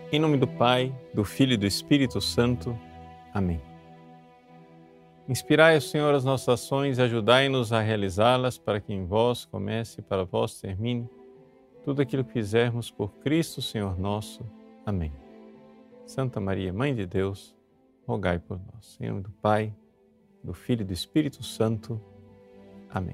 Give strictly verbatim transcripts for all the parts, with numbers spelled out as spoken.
Em nome do Pai, do Filho e do Espírito Santo. Amém. Inspirai, Senhor, as nossas ações e ajudai-nos a realizá-las, para que em vós comece e para vós termine tudo aquilo que fizermos por Cristo, Senhor nosso. Amém. Santa Maria, Mãe de Deus, rogai por nós. Em nome do Pai, do Filho e do Espírito Santo. Amém.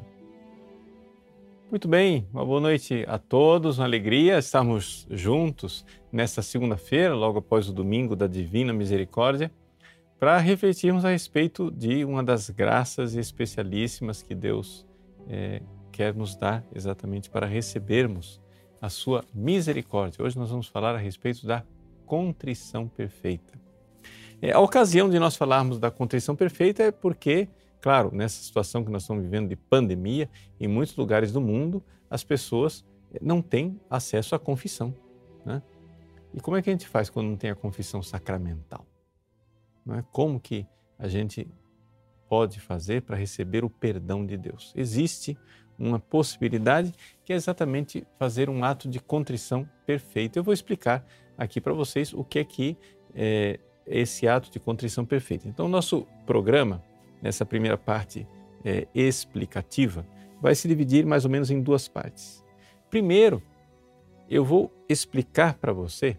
Muito bem, uma boa noite a todos, uma alegria estarmos juntos nesta segunda-feira, logo após o domingo da Divina Misericórdia, para refletirmos a respeito de uma das graças especialíssimas que Deus é, quer nos dar exatamente para recebermos a sua misericórdia. Hoje nós vamos falar a respeito da contrição perfeita. É, a ocasião de nós falarmos da contrição perfeita é porque, claro, nessa situação que nós estamos vivendo de pandemia, em muitos lugares do mundo, as pessoas não têm acesso à confissão, né? E como é que a gente faz quando não tem a confissão sacramental? Não é? Como que a gente pode fazer para receber o perdão de Deus? Existe uma possibilidade que é exatamente fazer um ato de contrição perfeita. Eu vou explicar aqui para vocês o que é que é esse ato de contrição perfeita. Então, o nosso programa, nessa primeira parte é, explicativa, vai se dividir mais ou menos em duas partes. Primeiro, eu vou explicar para você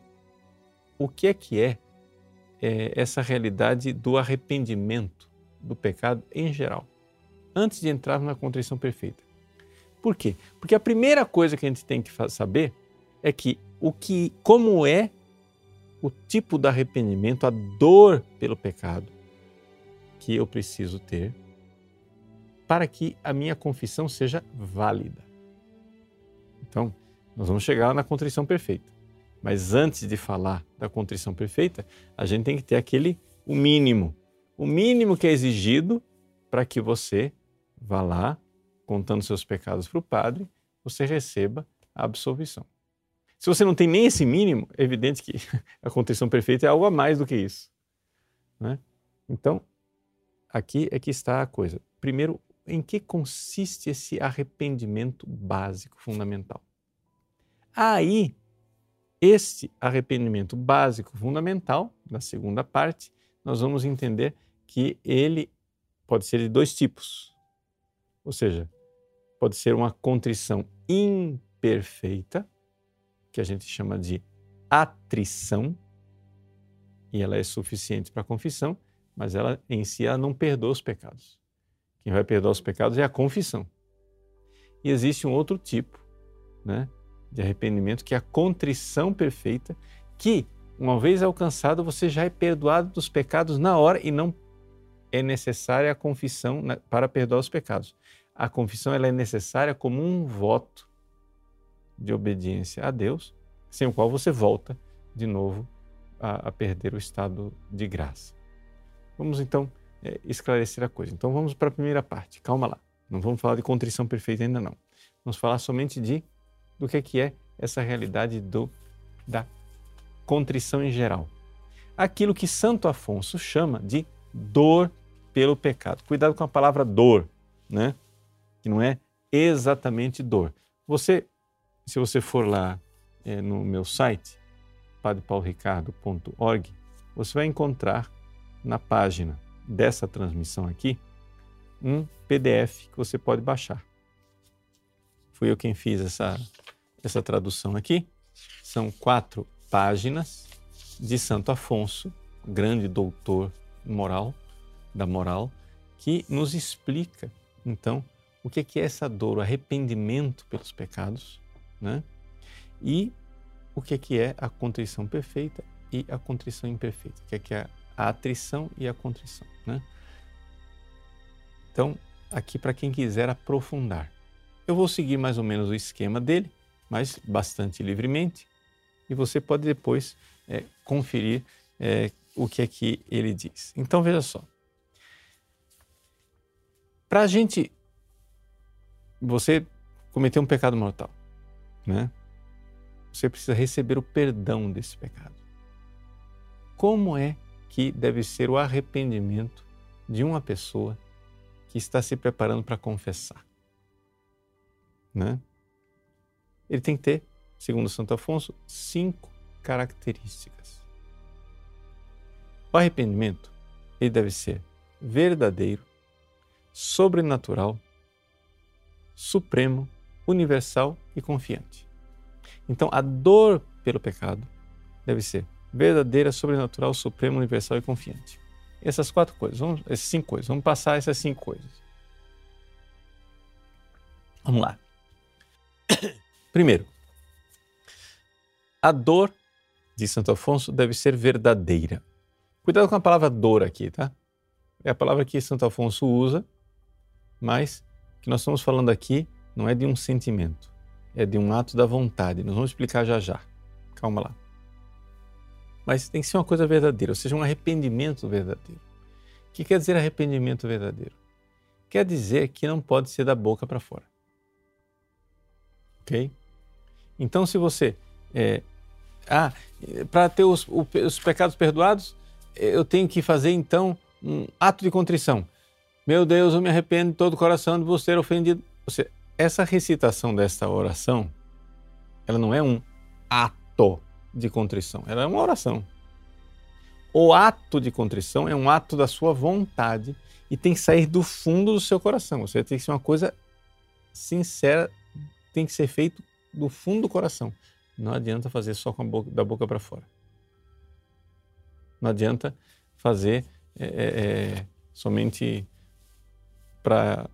o que é que é, é essa realidade do arrependimento do pecado em geral, antes de entrarmos na contrição perfeita. Por quê? Porque a primeira coisa que a gente tem que saber é que o que, como é o tipo de arrependimento, a dor pelo pecado que eu preciso ter para que a minha confissão seja válida. Então, nós vamos chegar na contrição perfeita. Mas antes de falar da contrição perfeita, a gente tem que ter aquele, o mínimo. O mínimo que é exigido para que você vá lá, contando seus pecados para o padre, você receba a absolvição. Se você não tem nem esse mínimo, é evidente que a contrição perfeita é algo a mais do que isso, né? Então, aqui é que está a coisa. Primeiro, em que consiste esse arrependimento básico, fundamental? Aí, este arrependimento básico, fundamental, na segunda parte, nós vamos entender que ele pode ser de dois tipos. Ou seja, pode ser uma contrição imperfeita, que a gente chama de atrição, e ela é suficiente para a confissão, mas ela em si ela não perdoa os pecados. Quem vai perdoar os pecados é a confissão. E existe um outro tipo, né, de arrependimento, que é a contrição perfeita, que, uma vez alcançado, você já é perdoado dos pecados na hora e não é necessária a confissão para perdoar os pecados. A confissão ela é necessária como um voto de obediência a Deus, sem o qual você volta de novo a, a perder o estado de graça. Vamos então é, esclarecer a coisa. Então vamos para a primeira parte. Calma lá. Não vamos falar de contrição perfeita ainda não. Vamos falar somente de do que é, que é essa realidade do, da contrição em geral. Aquilo que Santo Afonso chama de dor pelo pecado. Cuidado com a palavra dor, né? Que não é exatamente dor. Você, se você for lá é, no meu site, padre paulo ricardo ponto org, você vai encontrar na página dessa transmissão aqui um P D F que você pode baixar. Fui eu quem fiz essa, essa tradução aqui. São quatro páginas de Santo Afonso, grande doutor moral, da moral, que nos explica, então, o que é essa dor, o arrependimento pelos pecados, né? E o que é a contrição perfeita e a contrição imperfeita, o que é a atrição e a contrição, né? Então, aqui para quem quiser aprofundar. Eu vou seguir mais ou menos o esquema dele, mas bastante livremente, e você pode depois é, conferir é, o que é que ele diz. Então, veja só. Para a gente, você cometeu um pecado mortal, né? Você precisa receber o perdão desse pecado. Como é que deve ser o arrependimento de uma pessoa que está se preparando para confessar, né? Ele tem que ter, segundo Santo Afonso, cinco características. O arrependimento, ele deve ser verdadeiro, sobrenatural, supremo, universal e confiante. Então, a dor pelo pecado deve ser verdadeira, sobrenatural, supremo, universal e confiante. Essas quatro coisas, vamos, essas cinco coisas, vamos passar essas cinco coisas. Vamos lá. Primeiro, a dor de Santo Afonso deve ser verdadeira. Cuidado com a palavra dor aqui, tá? É a palavra que Santo Afonso usa, mas o que nós estamos falando aqui não é de um sentimento, é de um ato da vontade. Nós vamos explicar já já. Calma lá. Mas tem que ser uma coisa verdadeira, ou seja, um arrependimento verdadeiro. O que quer dizer arrependimento verdadeiro? Quer dizer que não pode ser da boca para fora. Ok? Então, se você... É, ah, para ter os, os pecados perdoados, eu tenho que fazer, então, um ato de contrição. Meu Deus, eu me arrependo de todo o coração de vos ter ofendido. Ou seja, essa recitação desta oração, ela não é um ato de contrição, ela é uma oração. O ato de contrição é um ato da sua vontade e tem que sair do fundo do seu coração. Ou seja, tem que ser uma coisa sincera, tem que ser feito do fundo do coração. Não adianta fazer só com a boca, da boca para fora. Não adianta fazer é, é, somente para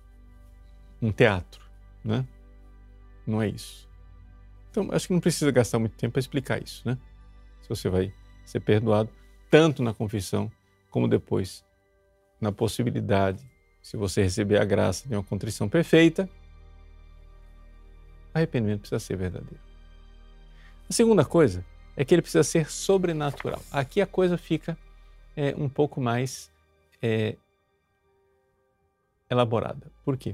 um teatro, né? Não é isso. Então, acho que não precisa gastar muito tempo para explicar isso, né? Se você vai ser perdoado, tanto na confissão, como depois na possibilidade, se você receber a graça de uma contrição perfeita, arrependimento precisa ser verdadeiro. A segunda coisa é que ele precisa ser sobrenatural. Aqui a coisa fica é, um pouco mais é, elaborada. Por quê?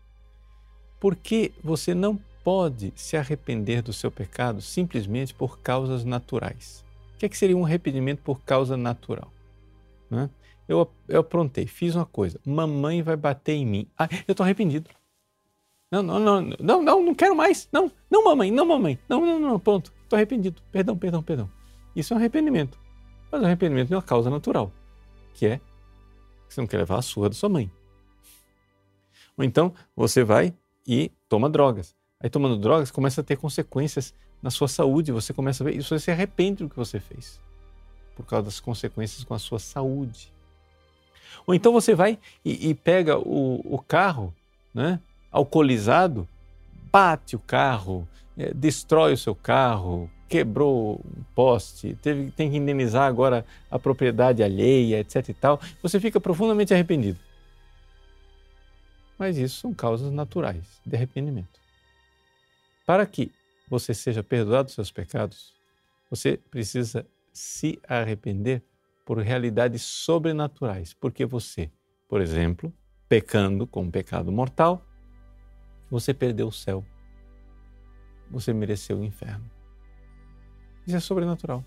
Porque você não pode se arrepender do seu pecado simplesmente por causas naturais. O que, é que seria um arrependimento por causa natural? Né? Eu, eu aprontei, fiz uma coisa, mamãe vai bater em mim. Ah, eu estou arrependido. Não, não, não, não, não, não quero mais. Não, não, mamãe, não, mamãe. Não, não, não, pronto. Estou arrependido. Perdão, perdão, perdão. Isso é um arrependimento. Mas o arrependimento é uma causa natural, que é que você não quer levar a surra da sua mãe. Ou então você vai e toma drogas. Aí tomando drogas começa a ter consequências na sua saúde. Você começa a ver, e você se arrepende do que você fez, por causa das consequências com a sua saúde. Ou então você vai e, e pega o, o carro, né, alcoolizado, bate o carro, é, destrói o seu carro, quebrou um poste, teve, tem que indenizar agora a propriedade alheia, etc e tal. Você fica profundamente arrependido. Mas isso são causas naturais de arrependimento. Para que você seja perdoado dos seus pecados, você precisa se arrepender por realidades sobrenaturais. Porque você, por exemplo, pecando com um pecado mortal, você perdeu o céu. Você mereceu o inferno. Isso é sobrenatural.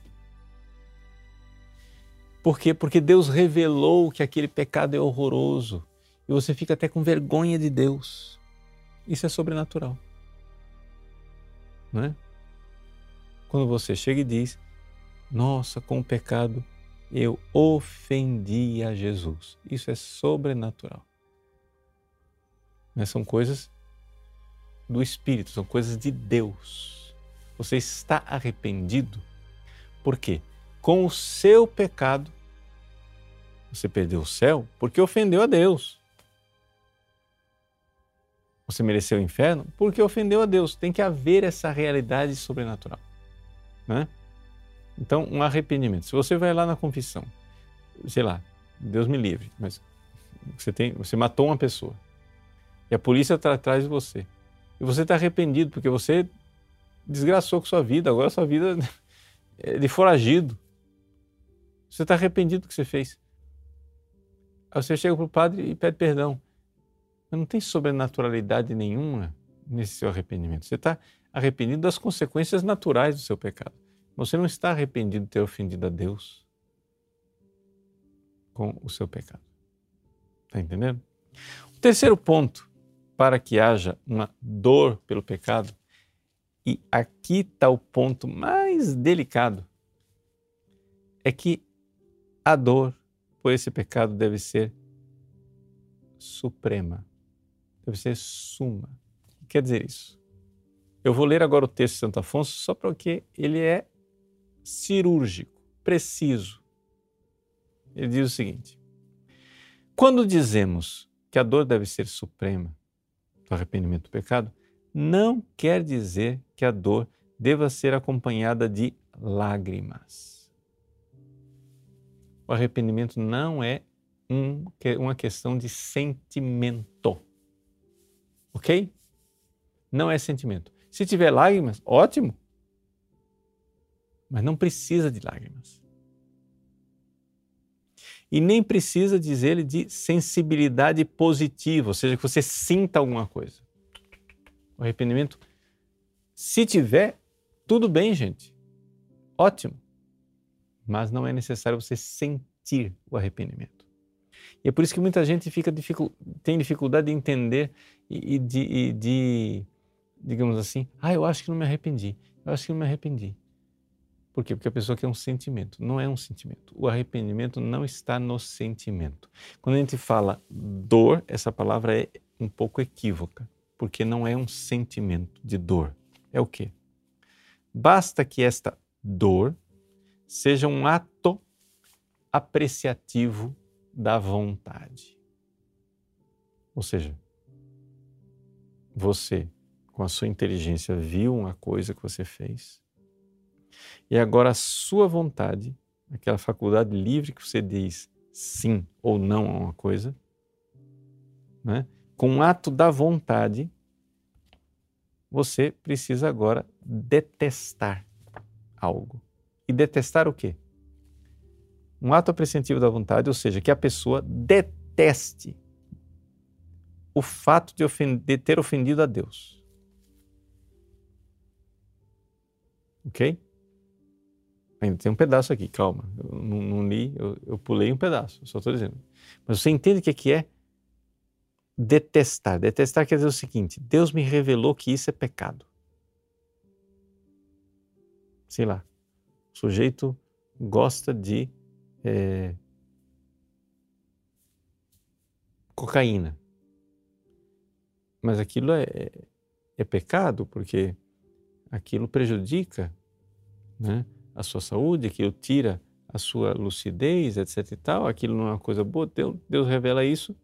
Por quê? Porque Deus revelou que aquele pecado é horroroso. E você fica até com vergonha de Deus. Isso é sobrenatural. Não é? Quando você chega e diz, nossa, com o pecado eu ofendi a Jesus. Isso é sobrenatural. Mas são coisas do Espírito, são coisas de Deus. Você está arrependido. Por quê? Com o seu pecado, você perdeu o céu porque ofendeu a Deus. Você mereceu o inferno porque ofendeu a Deus. Tem que haver essa realidade sobrenatural, né? Então, um arrependimento. Se você vai lá na confissão, sei lá, Deus me livre, mas você, tem, você matou uma pessoa e a polícia está atrás de você. E você está arrependido porque você desgraçou com sua vida, agora sua vida é de foragido. Você está arrependido do que você fez. Aí você chega para o padre e pede perdão. Mas não tem sobrenaturalidade nenhuma nesse seu arrependimento. Você está arrependido das consequências naturais do seu pecado. Você não está arrependido de ter ofendido a Deus com o seu pecado. Está entendendo? O terceiro ponto para que haja uma dor pelo pecado E aqui está o ponto mais delicado. É que a dor por esse pecado deve ser suprema. Deve ser suma. O que quer dizer isso? Eu vou ler agora o texto de Santo Afonso só porque ele é cirúrgico, preciso. Ele diz o seguinte: quando dizemos que a dor deve ser suprema do arrependimento do pecado, não quer dizer que a dor deva ser acompanhada de lágrimas. O arrependimento não é um, uma questão de sentimento. Ok? Não é sentimento. Se tiver lágrimas, ótimo. Mas não precisa de lágrimas. E nem precisa, diz ele, de sensibilidade positiva, ou seja, que você sinta alguma coisa. O arrependimento, se tiver, tudo bem, gente. Ótimo. Mas não é necessário você sentir o arrependimento. E é por isso que muita gente fica dificu- tem dificuldade de entender e, e, de, e de, digamos assim, ah, eu acho que não me arrependi, eu acho que não me arrependi. Por quê? Porque a pessoa quer um sentimento. Não é um sentimento. O arrependimento não está no sentimento. Quando a gente fala dor, essa palavra é um pouco equívoca, porque não é um sentimento de dor. É o quê? Basta que esta dor seja um ato apreciativo da vontade. Ou seja, você, com a sua inteligência, viu uma coisa que você fez, e agora a sua vontade, aquela faculdade livre que você diz sim ou não a uma coisa, né? Com um ato da vontade, você precisa agora detestar algo. E detestar o quê? Um ato apreciativo da vontade, ou seja, que a pessoa deteste o fato de, ofender, de ter ofendido a Deus. Ok? Ainda tem um pedaço aqui, calma. Eu não, não li, eu, eu pulei um pedaço, só estou dizendo. Mas você entende o que é, que é detestar? Detestar quer dizer o seguinte: Deus me revelou que isso é pecado. Sei lá, o sujeito gosta de é, cocaína. Mas aquilo é, é, é pecado porque aquilo prejudica, né, a sua saúde, aquilo tira a sua lucidez, etc e tal, aquilo não é uma coisa boa, Deus, Deus revela isso,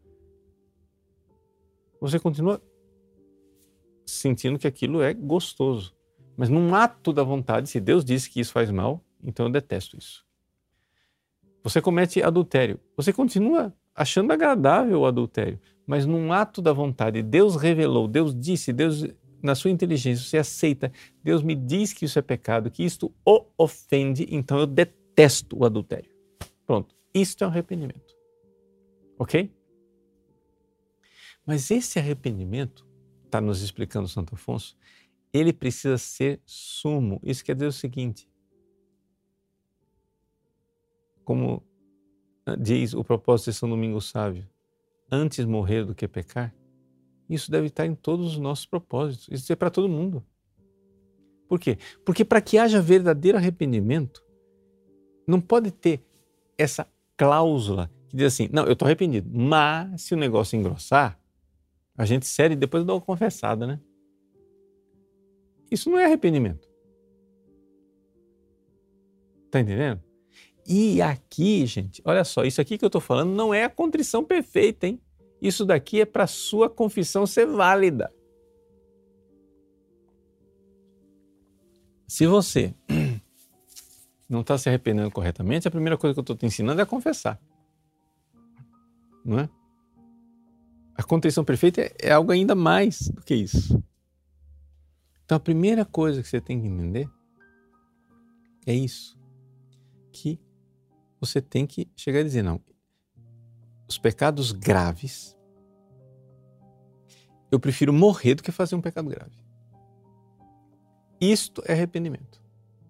você continua sentindo que aquilo é gostoso. Mas num ato da vontade, se Deus disse que isso faz mal, então eu detesto isso. Você comete adultério, você continua achando agradável o adultério, mas num ato da vontade, Deus revelou, Deus disse, Deus, na sua inteligência, você aceita, Deus me diz que isso é pecado, que isto o ofende, então eu detesto o adultério. Pronto, isto é um arrependimento. Ok? Mas esse arrependimento, está nos explicando Santo Afonso, ele precisa ser sumo. Isso quer dizer o seguinte, como diz o propósito de São Domingos Sábio, antes morrer do que pecar, isso deve estar em todos os nossos propósitos. Isso é para todo mundo. Por quê? Porque para que haja verdadeiro arrependimento, não pode ter essa cláusula que diz assim, não, eu estou arrependido, mas se o negócio engrossar, a gente cede e depois dá uma confessada, né? Isso não é arrependimento. Está entendendo? E aqui, gente, olha só, isso aqui que eu estou falando não é a contrição perfeita, hein? Isso daqui é para a sua confissão ser válida. Se você não está se arrependendo corretamente, a primeira coisa que eu estou te ensinando é a confessar. Não é? A contrição perfeita é, é algo ainda mais do que isso. Então a primeira coisa que você tem que entender é isso. Que você tem que chegar a dizer, não, os pecados graves, eu prefiro morrer do que fazer um pecado grave. Isto é arrependimento.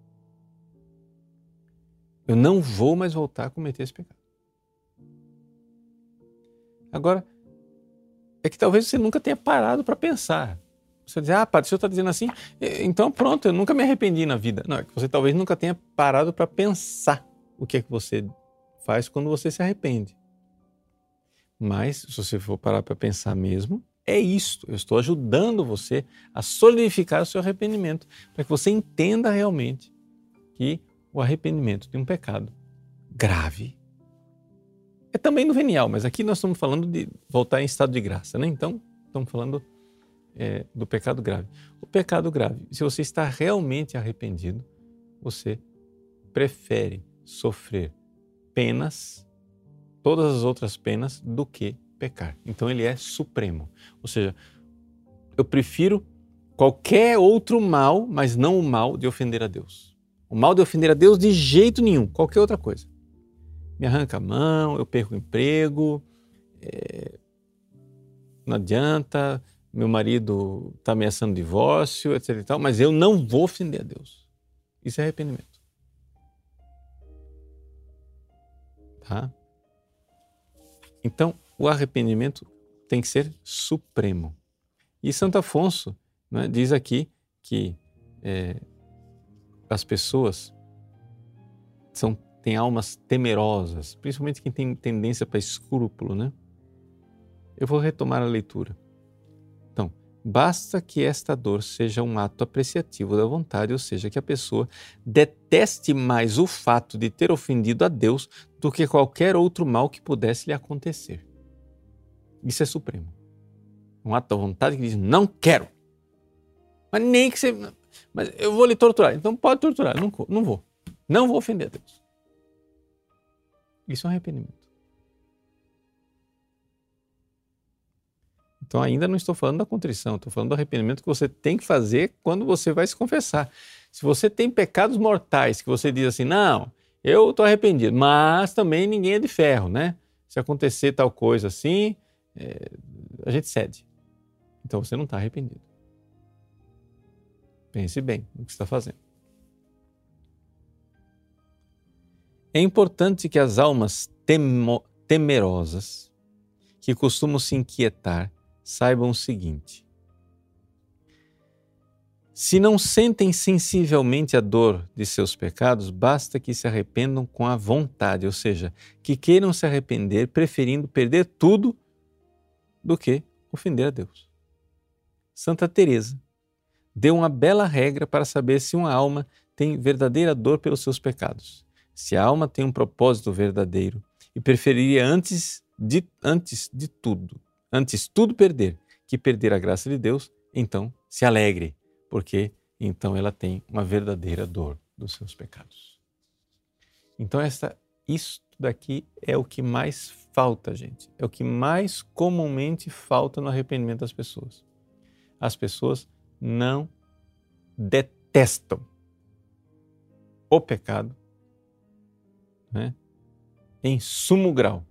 Eu não vou mais voltar a cometer esse pecado. Agora, é que talvez você nunca tenha parado para pensar. Você diz, ah, padre, o senhor está dizendo assim, então pronto, eu nunca me arrependi na vida. Não, é que você talvez nunca tenha parado para pensar o que é que você faz quando você se arrepende. Mas, se você for parar para pensar mesmo, é isto. Eu estou ajudando você a solidificar o seu arrependimento, para que você entenda realmente que o arrependimento de um pecado grave é também no venial, mas aqui nós estamos falando de voltar em estado de graça, né? Então, estamos falando é, do pecado grave. O pecado grave, se você está realmente arrependido, você prefere sofrer penas, todas as outras penas, do que pecar. Então ele é supremo. Ou seja, eu prefiro qualquer outro mal, mas não o mal de ofender a Deus. O mal de ofender a Deus de jeito nenhum, qualquer outra coisa. Me arranca a mão, eu perco o emprego, é, não adianta, meu marido está ameaçando divórcio, etc e tal, mas eu não vou ofender a Deus. Isso é arrependimento. Tá? Então, o arrependimento tem que ser supremo. E Santo Afonso, né, diz aqui que é, as pessoas são, têm almas temerosas, principalmente quem tem tendência para escrúpulo, né? Eu vou retomar a leitura. Então, basta que esta dor seja um ato apreciativo da vontade, ou seja, que a pessoa deteste mais o fato de ter ofendido a Deus do que qualquer outro mal que pudesse lhe acontecer. Isso é supremo. Um ato da vontade que diz, não quero. Mas nem que você... Mas eu vou lhe torturar. Então pode torturar, não, não vou. Não vou ofender a Deus. Isso é um arrependimento. Então ainda não estou falando da contrição, estou falando do arrependimento que você tem que fazer quando você vai se confessar. Se você tem pecados mortais que você diz assim, não, eu estou arrependido, mas também ninguém é de ferro, né? Se acontecer tal coisa assim, é, a gente cede. Então você não está arrependido. Pense bem no que está fazendo. É importante que as almas temo, temerosas, que costumam se inquietar, saibam o seguinte: se não sentem sensivelmente a dor de seus pecados, basta que se arrependam com a vontade, ou seja, que queiram se arrepender preferindo perder tudo do que ofender a Deus. Santa Teresa deu uma bela regra para saber se uma alma tem verdadeira dor pelos seus pecados. Se a alma tem um propósito verdadeiro e preferiria antes de, antes de tudo, antes tudo perder, que perder a graça de Deus, então se alegre, porque então ela tem uma verdadeira dor dos seus pecados. Então esta, isto daqui é o que mais falta, gente. É o que mais comumente falta no arrependimento das pessoas. As pessoas não detestam o pecado, né, em sumo grau.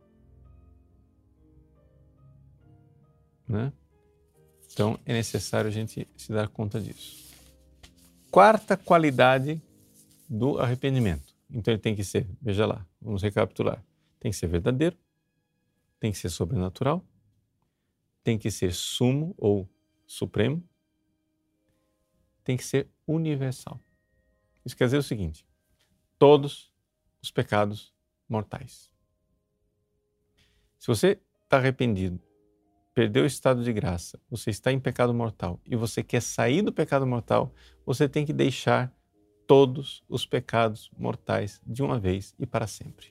Né? Então é necessário a gente se dar conta disso. Quarta qualidade do arrependimento. Então ele tem que ser, veja lá, vamos recapitular. Tem que ser verdadeiro, tem que ser sobrenatural, tem que ser sumo ou supremo, tem que ser universal. Isso quer dizer o seguinte: todos os pecados mortais. Se você está arrependido, perdeu o estado de graça, você está em pecado mortal e você quer sair do pecado mortal, você tem que deixar todos os pecados mortais de uma vez e para sempre.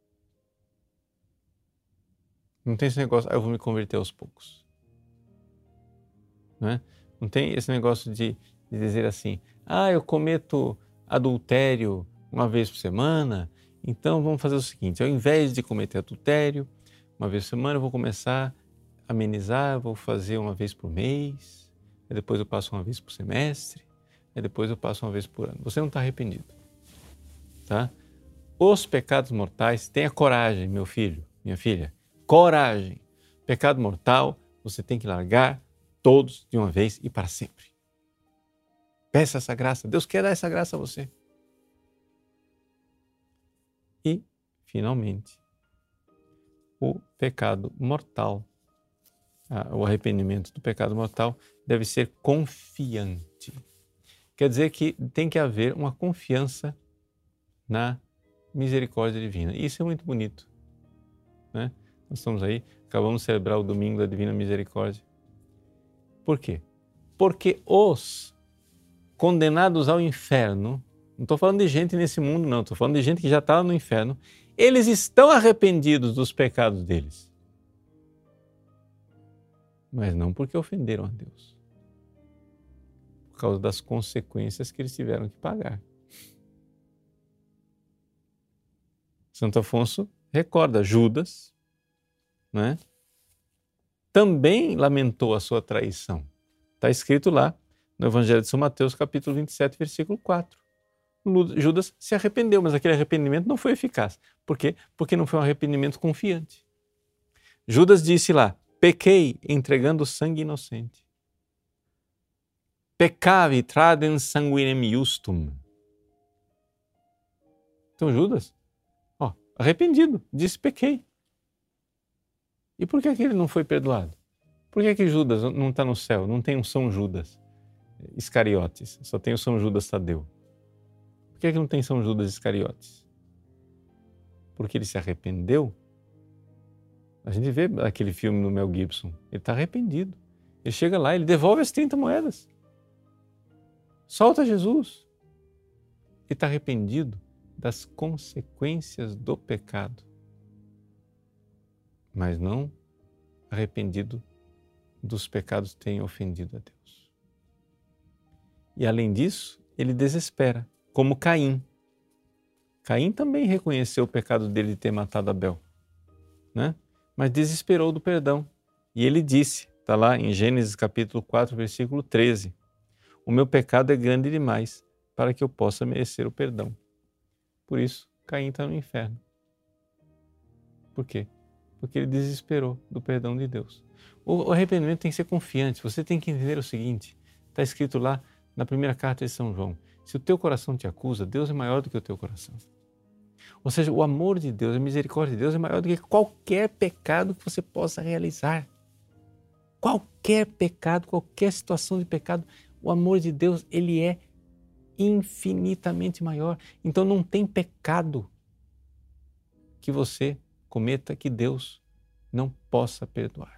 Não tem esse negócio, ah, eu vou me converter aos poucos. Não é? Não tem esse negócio de, de dizer assim, ah, eu cometo adultério uma vez por semana, então vamos fazer o seguinte, ao invés de cometer adultério uma vez por semana, eu vou começar a amenizar, eu vou fazer uma vez por mês, aí depois eu passo uma vez por semestre, aí depois eu passo uma vez por ano. Você não está arrependido. Tá? Os pecados mortais, tenha coragem, meu filho, minha filha, coragem. Pecado mortal, você tem que largar todos de uma vez e para sempre. Peça essa graça, Deus quer dar essa graça a você. E, finalmente, o pecado mortal o arrependimento do pecado mortal deve ser confiante. Quer dizer que tem que haver uma confiança na misericórdia divina. Isso é muito bonito, né? Nós estamos aí, acabamos de celebrar o domingo da Divina Misericórdia. Por quê? Porque os condenados ao inferno, não estou falando de gente nesse mundo não, estou falando de gente que já está no inferno, eles estão arrependidos dos pecados deles. Mas não porque ofenderam a Deus. Por causa das consequências que eles tiveram que pagar. Santo Afonso recorda Judas, né? Também lamentou a sua traição. Está escrito lá no Evangelho de São Mateus, capítulo vinte e sete, versículo quatro. Judas se arrependeu, mas aquele arrependimento não foi eficaz. Por quê? Porque não foi um arrependimento confiante. Judas disse lá, pequei entregando sangue inocente. Peccavi tradens sanguinem iustum. Então Judas, ó, arrependido, disse pequei. E por que, que ele não foi perdoado? Por que, que Judas não está no céu? Não tem um São Judas Iscariotes, só tem o São Judas Tadeu. Por que, que não tem São Judas Iscariotes? Porque ele se arrependeu. A gente vê aquele filme do Mel Gibson, ele está arrependido. Ele chega lá, ele devolve as trinta moedas. Solta Jesus. Ele está arrependido das consequências do pecado, mas não arrependido dos pecados que têm ofendido a Deus. E além disso, ele desespera, como Caim. Caim também reconheceu o pecado dele de ter matado Abel, né? Mas desesperou do perdão. E ele disse, está lá em Gênesis capítulo quatro, versículo treze, o meu pecado é grande demais para que eu possa merecer o perdão. Por isso, Caim está no inferno. Por quê? Porque ele desesperou do perdão de Deus. O arrependimento tem que ser confiante. Você tem que entender o seguinte, está escrito lá na primeira carta de São João, se o teu coração te acusa, Deus é maior do que o teu coração. Ou seja, o amor de Deus, a misericórdia de Deus é maior do que qualquer pecado que você possa realizar. Qualquer pecado, qualquer situação de pecado, o amor de Deus, ele é infinitamente maior. Então não tem pecado que você cometa que Deus não possa perdoar.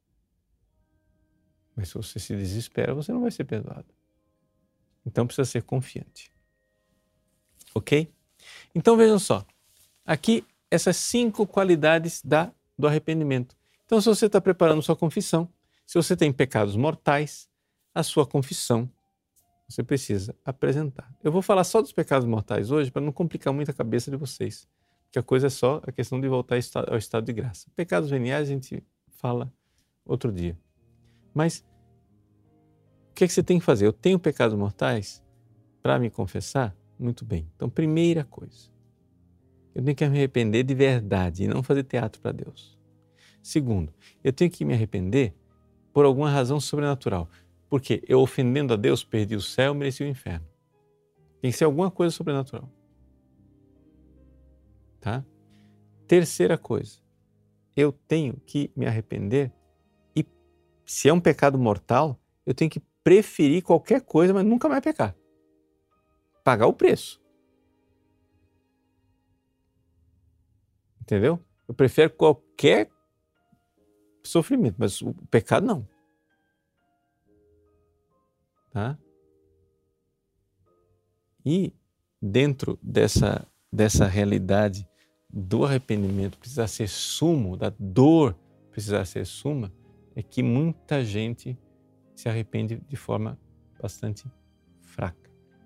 Mas se você se desespera, você não vai ser perdoado. Então precisa ser confiante. Ok? Então vejam só, aqui essas cinco qualidades da, do arrependimento. Então se você está preparando sua confissão, se você tem pecados mortais, a sua confissão você precisa apresentar. Eu vou falar só dos pecados mortais hoje para não complicar muito a cabeça de vocês, porque a coisa é só a questão de voltar ao estado de graça. Pecados veniais a gente fala outro dia. Mas o que é que você tem que fazer? Eu tenho pecados mortais para me confessar? Muito bem. Então, primeira coisa, eu tenho que me arrepender de verdade e não fazer teatro para Deus. Segundo, eu tenho que me arrepender por alguma razão sobrenatural. Porque eu, ofendendo a Deus, perdi o céu, mereci o inferno. Tem que ser alguma coisa sobrenatural. Tá? Terceira coisa, eu tenho que me arrepender e, se é um pecado mortal, eu tenho que preferir qualquer coisa, mas nunca mais pecar. Pagar o preço. Entendeu? Eu prefiro qualquer sofrimento, mas o pecado não. Tá? E dentro dessa, dessa realidade do arrependimento precisar ser sumo, da dor precisar ser suma, é que muita gente se arrepende de forma bastante fraca.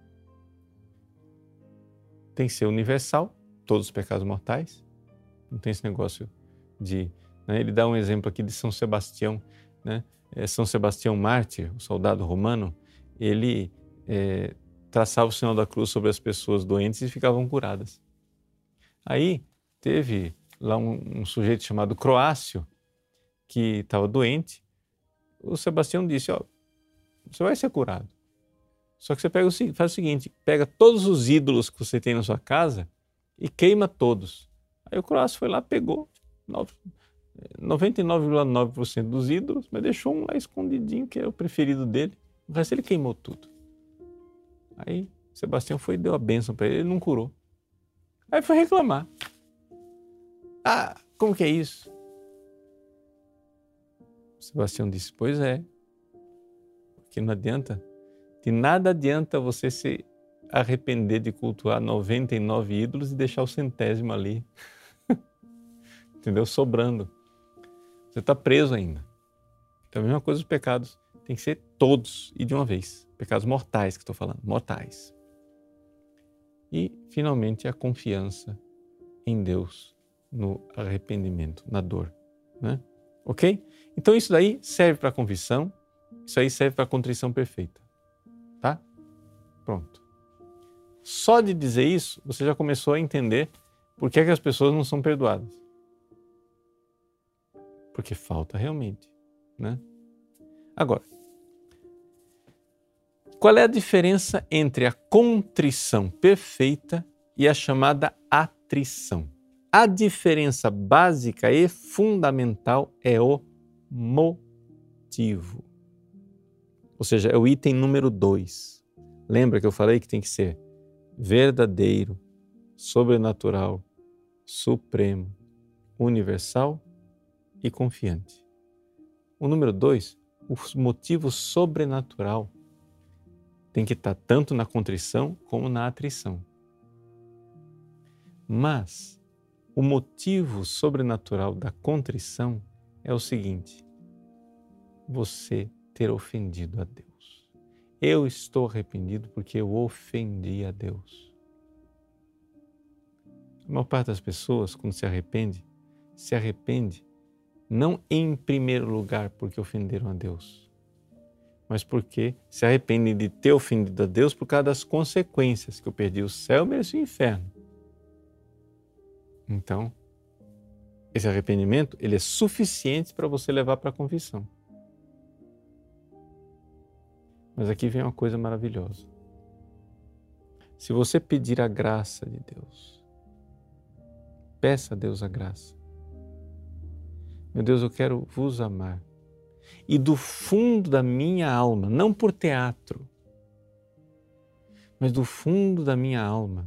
Tem que ser universal, todos os pecados mortais, não tem esse negócio de... Né? Ele dá um exemplo aqui de São Sebastião, né? É, São Sebastião Mártir, o soldado romano, ele é, traçava o sinal da cruz sobre as pessoas doentes e ficavam curadas. Aí teve lá um, um sujeito chamado Croácio, que estava doente. O Sebastião disse, ó, você vai ser curado. Só que você pega o, faz o seguinte, pega todos os ídolos que você tem na sua casa e queima todos. Aí o Croácio foi lá, pegou, noventa e nove vírgula nove por cento dos ídolos, mas deixou um lá escondidinho, que é o preferido dele. O resto ele queimou tudo. Aí Sebastião foi e deu a bênção para ele, ele não curou. Aí foi reclamar. Ah, como que é isso? Sebastião disse, pois é, porque não adianta, de nada adianta você se arrepender de cultuar noventa e nove ídolos e deixar o centésimo ali, entendeu? Sobrando. Você está preso ainda. Então a mesma coisa os pecados, tem que ser todos e de uma vez. Pecados mortais que estou falando, mortais. E, finalmente, a confiança em Deus no arrependimento, na dor, né? Ok? Então isso daí serve para a confissão, isso aí serve para a contrição perfeita, tá? Pronto. Só de dizer isso, você já começou a entender por que é que as pessoas não são perdoadas. Porque falta realmente, né? Agora, qual é a diferença entre a contrição perfeita e a chamada atrição? A diferença básica e fundamental é o motivo. Ou seja, é o item número dois. Lembra que eu falei que tem que ser verdadeiro, sobrenatural, supremo, universal e confiante. O número dois, o motivo sobrenatural, tem que estar tanto na contrição como na atrição. Mas o motivo sobrenatural da contrição é o seguinte: você ter ofendido a Deus. Eu estou arrependido porque eu ofendi a Deus. A maior parte das pessoas, quando se arrepende, se arrepende não em primeiro lugar porque ofenderam a Deus, mas porque se arrependem de ter ofendido a Deus por causa das consequências, que eu perdi o céu, mereci o inferno. Então, esse arrependimento, ele é suficiente para você levar para a confissão. Mas aqui vem uma coisa maravilhosa. Se você pedir a graça de Deus, peça a Deus a graça. Meu Deus, eu quero vos amar. E do fundo da minha alma, não por teatro, mas do fundo da minha alma,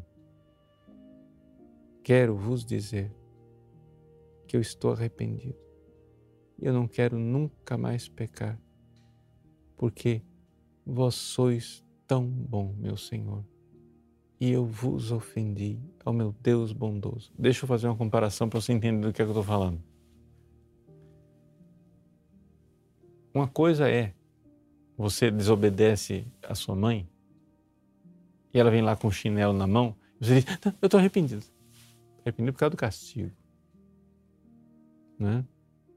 quero vos dizer que eu estou arrependido. E eu não quero nunca mais pecar, porque vós sois tão bom, meu Senhor, e eu vos ofendi, ao meu Deus bondoso. Deixa eu fazer uma comparação para você entender do que é que eu estou falando. Uma coisa é, você desobedece a sua mãe, e ela vem lá com o chinelo na mão, e você diz, não, eu estou arrependido. Arrependido por causa do castigo. Né?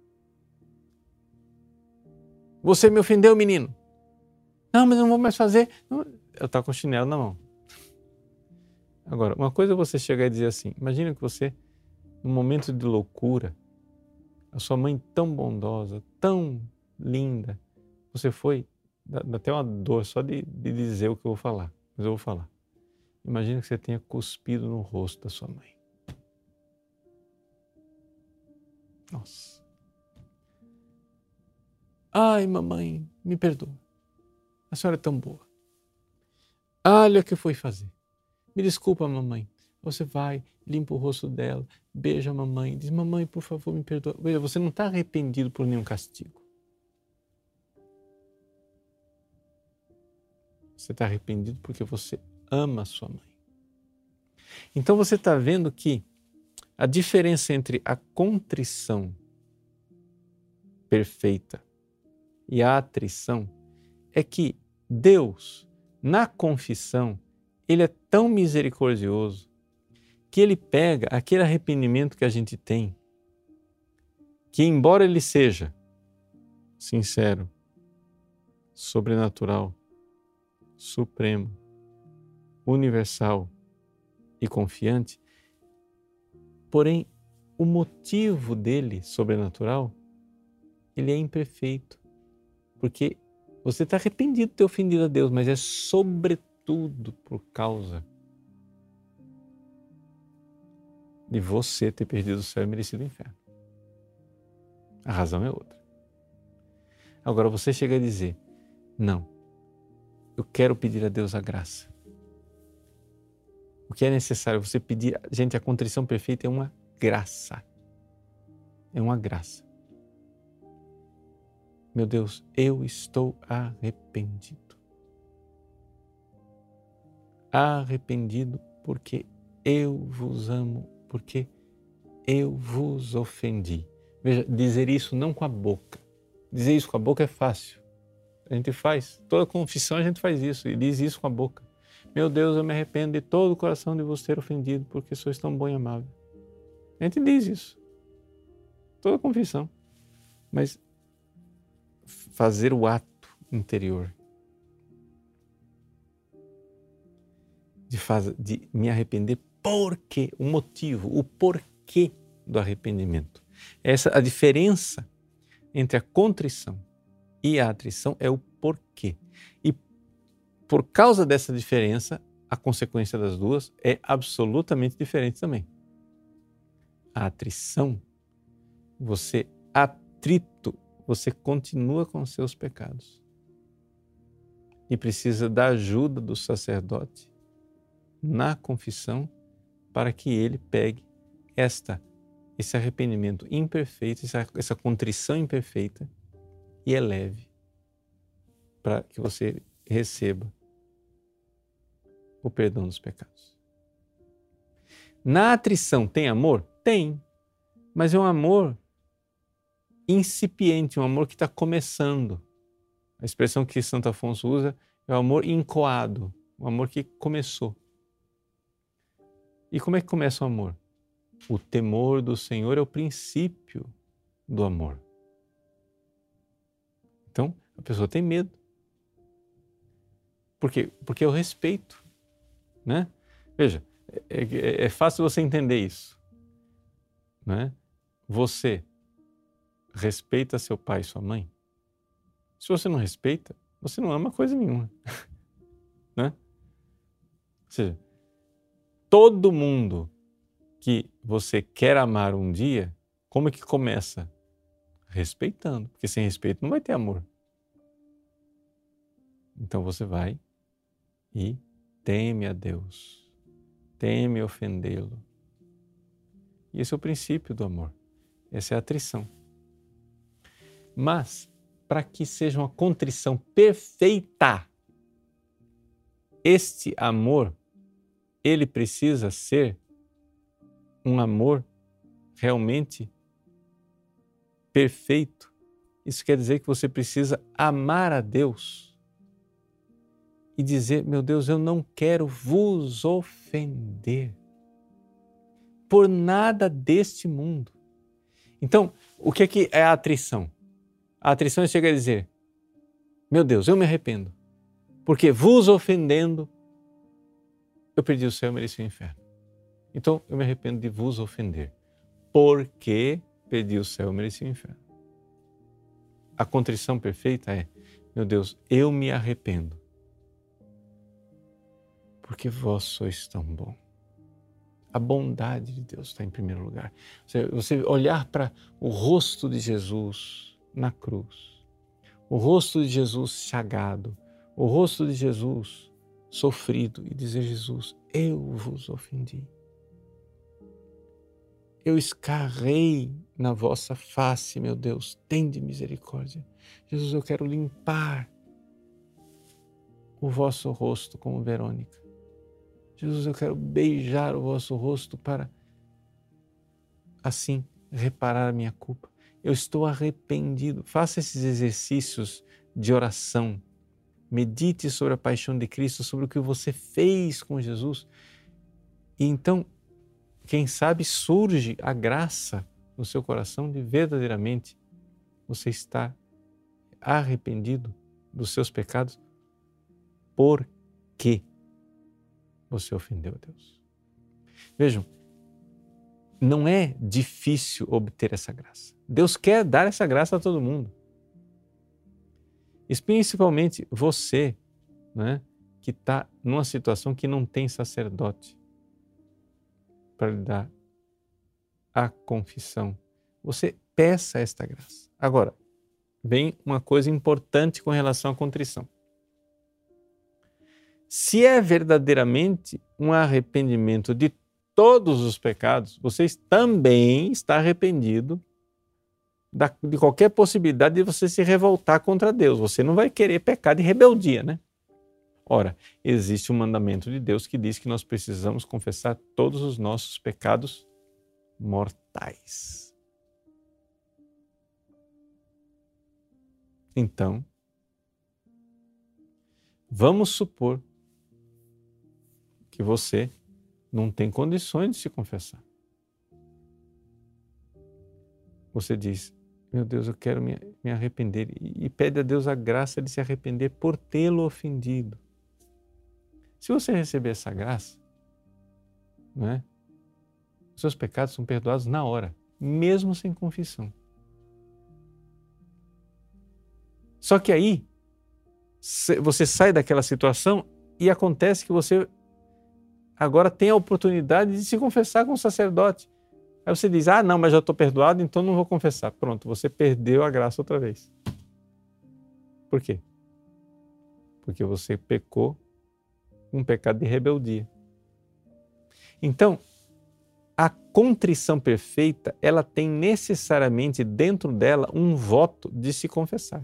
Você me ofendeu, menino. Não, mas eu não vou mais fazer. Eu estou com o chinelo na mão. Agora, uma coisa é você chegar e dizer assim, imagina que você, num momento de loucura, a sua mãe tão bondosa, tão linda, você foi, dá, dá até uma dor só de, de dizer o que eu vou falar, mas eu vou falar. Imagina que você tenha cuspido no rosto da sua mãe. Nossa. Ai, mamãe, me perdoa. A senhora é tão boa. Olha o que foi fazer. Me desculpa, mamãe. Você vai, limpa o rosto dela, beija a mamãe, diz, mamãe, por favor, me perdoa. Veja, você não está arrependido por nenhum castigo. Você está arrependido porque você ama a sua mãe. Então você está vendo que a diferença entre a contrição perfeita e a atrição é que Deus, na confissão, Ele é tão misericordioso que Ele pega aquele arrependimento que a gente tem, que embora ele seja sincero, sobrenatural, supremo, universal e confiante, porém, o motivo dele, sobrenatural, ele é imperfeito, porque você está arrependido de ter ofendido a Deus, mas é sobretudo por causa de você ter perdido o céu e merecido o inferno. A razão é outra. Agora você chega a dizer, não, eu quero pedir a Deus a graça. O que é necessário? Você pedir, gente, a contrição perfeita é uma graça. É uma graça. Meu Deus, eu estou arrependido. Arrependido porque eu vos amo, porque eu vos ofendi. Veja, dizer isso não com a boca. Dizer isso com a boca é fácil. A gente faz. Toda confissão a gente faz isso e diz isso com a boca. Meu Deus, eu me arrependo de todo o coração de vos ter ofendido, porque sois tão bom e amável. A gente diz isso. Toda confissão. Mas fazer o ato interior de, faz, de me arrepender, porque o motivo, o porquê do arrependimento. Essa, a diferença entre a contrição e a atrição é o porquê. E por causa dessa diferença, a consequência das duas é absolutamente diferente também. A atrição, você atrito, você continua com os seus pecados e precisa da ajuda do sacerdote na confissão para que ele pegue esta, esse arrependimento imperfeito, essa, essa contrição imperfeita e eleve para que você receba o perdão dos pecados. Na atrição tem amor? Tem, mas é um amor incipiente, um amor que está começando. A expressão que Santo Afonso usa é o amor incoado, um amor que começou. E como é que começa o amor? O temor do Senhor é o princípio do amor. Então, a pessoa tem medo. Por quê? Porque eu respeito, né? Veja, é, é, é fácil você entender isso, né? Você respeita seu pai e sua mãe? Se você não respeita, você não ama coisa nenhuma, né? Ou seja, todo mundo que você quer amar um dia, como é que começa? Respeitando, porque sem respeito não vai ter amor. Então você vai e teme a Deus, teme ofendê-lo. E esse é o princípio do amor, essa é a atrição. Mas, para que seja uma contrição perfeita, este amor, ele precisa ser um amor realmente perfeito. Isso quer dizer que você precisa amar a Deus e dizer, meu Deus, eu não quero vos ofender por nada deste mundo. Então, o que é, que é a atrição? A atrição chega a dizer, meu Deus, eu me arrependo, porque vos ofendendo, eu perdi o céu e mereci o inferno. Então, eu me arrependo de vos ofender, porque perdi o céu e mereci o inferno. A contrição perfeita é, meu Deus, eu me arrependo, porque vós sois tão bom. A bondade de Deus está em primeiro lugar. Você olhar para o rosto de Jesus na cruz, o rosto de Jesus chagado, o rosto de Jesus sofrido e dizer, Jesus, eu vos ofendi. Eu escarrei na vossa face, meu Deus, tende misericórdia. Jesus, eu quero limpar o vosso rosto como Verônica. Jesus, eu quero beijar o vosso rosto para, assim, reparar a minha culpa. Eu estou arrependido. Faça esses exercícios de oração. Medite sobre a paixão de Cristo, sobre o que você fez com Jesus. E então, quem sabe surge a graça no seu coração de verdadeiramente você estar arrependido dos seus pecados. Por quê? Você ofendeu a Deus. Vejam, não é difícil obter essa graça. Deus quer dar essa graça a todo mundo. E principalmente você, né, que está numa situação que não tem sacerdote para lhe dar a confissão. Você peça esta graça. Agora, vem uma coisa importante com relação à contrição. Se é verdadeiramente um arrependimento de todos os pecados, você também está arrependido da, de qualquer possibilidade de você se revoltar contra Deus. Você não vai querer pecar de rebeldia, né? Ora, existe um mandamento de Deus que diz que nós precisamos confessar todos os nossos pecados mortais. Então, vamos supor que você não tem condições de se confessar. Você diz, meu Deus, eu quero me, me arrepender, e, e pede a Deus a graça de se arrepender por tê-lo ofendido. Se você receber essa graça, né, os seus pecados são perdoados na hora, mesmo sem confissão. Só que aí, você sai daquela situação e acontece que você agora tem a oportunidade de se confessar com o sacerdote. Aí você diz, ah, não, mas já estou perdoado, então não vou confessar. Pronto, você perdeu a graça outra vez. Por quê? Porque você pecou um pecado de rebeldia. Então, a contrição perfeita, ela tem necessariamente dentro dela um voto de se confessar.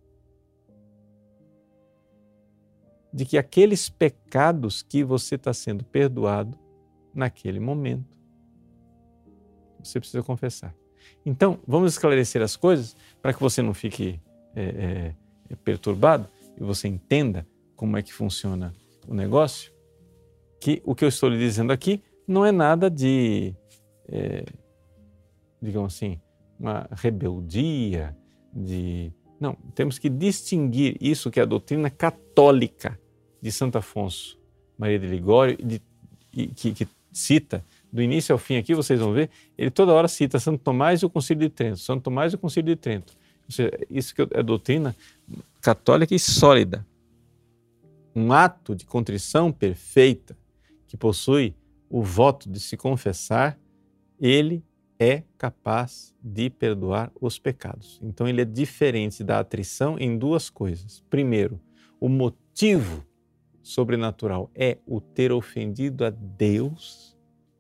De que aqueles pecados que você está sendo perdoado naquele momento, você precisa confessar. Então, vamos esclarecer as coisas para que você não fique é, é, perturbado e você entenda como é que funciona o negócio, que o que eu estou lhe dizendo aqui não é nada de, é, digamos assim, uma rebeldia, de... Não, temos que distinguir isso que é a doutrina católica de Santo Afonso Maria de Ligório, de, e, que, que cita, do início ao fim aqui, vocês vão ver, ele toda hora cita Santo Tomás e o Concílio de Trento, Santo Tomás e o Concílio de Trento. Ou seja, isso que é doutrina católica e sólida. Um ato de contrição perfeita, que possui o voto de se confessar, ele é capaz de perdoar os pecados. Então ele é diferente da atrição em duas coisas. Primeiro, o motivo sobrenatural é o ter ofendido a Deus.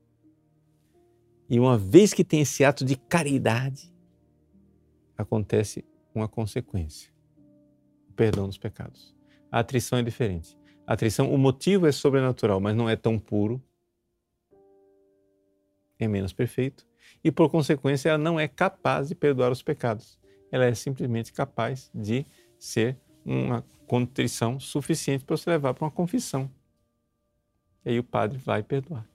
E uma vez que tem esse ato de caridade, acontece uma consequência, o perdão dos pecados. A atrição é diferente. A atrição, o motivo é sobrenatural, mas não é tão puro, é menos perfeito, e por consequência ela não é capaz de perdoar os pecados. Ela é simplesmente capaz de ser uma contrição suficiente para você levar para uma confissão. E aí o padre vai perdoar.